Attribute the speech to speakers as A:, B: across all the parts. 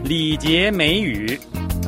A: 礼节美语。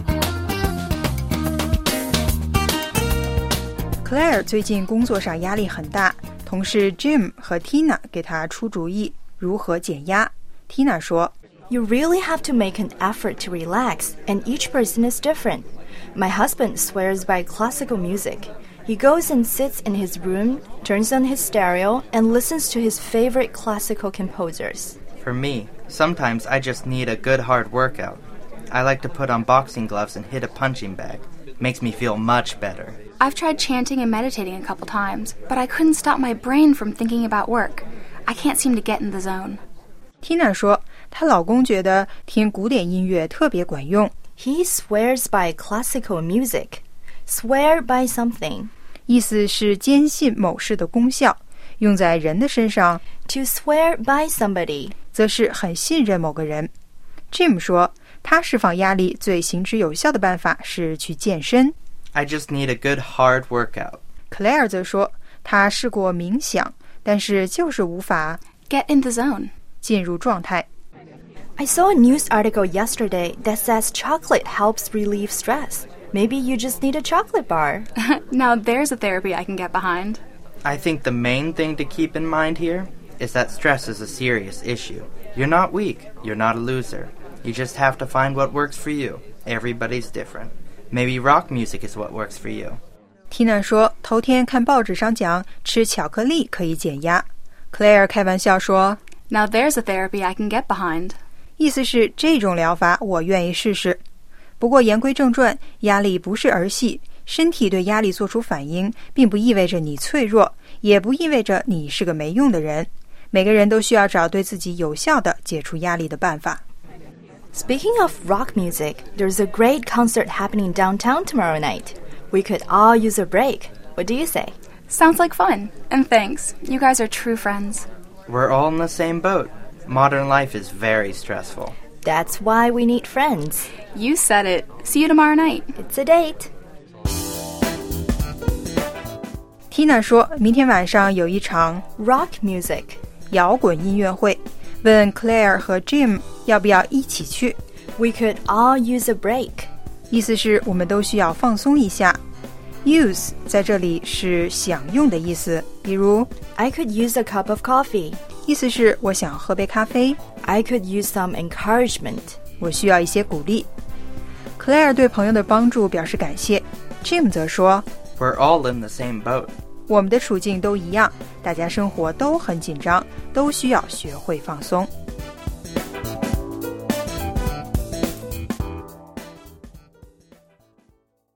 B: Claire 最近工作上压力很大，同事 Jim 和 Tina 给她出主意如何减压。Tina 说
C: You really have to make an effort to relax, and each person is different. My husband swears by classical music. He goes and sits in his room, turns on his stereo, and listens to his favorite classical composers.
D: For me, sometimes I just need a good hard workout. I like to put on boxing gloves and hit a punching bag. Makes me feel much better.
E: I've tried chanting and meditating a couple times, but I couldn't stop my brain from thinking about work. I can't seem to get in the zone.
B: Tina 说她老公觉得听古典音乐特别管用。
C: He swears by classical music. Swear by something.
B: 意思是坚信某事的功效，用在人的身上
C: To swear by somebody.
B: 则是很信任某个人。 Jim 说他释放压力最行之有效的办法是去健身。
D: I just need a good hard workout.
B: Claire 则说她试过冥想，但是就是无法
E: Get in the zone.
B: 进入状态。
C: I saw a news article yesterday that says chocolate helps relieve stress. Maybe you just need a chocolate bar.
E: Now there's a therapy I can get behind.
D: I think the main thing to keep in mind here is that stress is a serious issue. You're not weak. You're not a loser. You just have to find what works for you. Everybody's different. Maybe rock music is what works for you.
B: Tina 说头天看报纸上讲吃巧克力可以减压。 Claire 开玩笑说
E: Now there's a therapy I can get behind.
B: 意思是这种疗法我愿意试试。不过言归正传，压力不是儿戏，身体对压力做出反应并不意味着你脆弱，也不意味着你是个没用的人。每个人都需要找对自己有效的解除压力的办法。
C: Speaking of rock music, there's a great concert happening downtown tomorrow night. We could all use a break. What do you say?
E: Sounds like fun. And thanks. You guys are true friends.
D: We're all in the same boat. Modern life is very stressful.
C: That's why we need friends.
E: You said it. See you tomorrow night.
C: It's a date.
B: Tina 说明天晚上有一场
C: Rock music.
B: 摇滚音乐会，问 Claire 和 Jim 要不要一起去。
C: We could all use a break.
B: 意思是我们都需要放松一下。 Use 在这里是享用的意思，比如
C: I could use a cup of coffee.
B: 意思是我想喝杯咖啡，
C: I could use some encouragement.
B: 我需要一些鼓励。 Claire 对朋友的帮助表示感谢。 Jim 则说
D: We're all in the same boat.
B: 我们的处境都一样，大家生活都很紧张，都需要学会放松。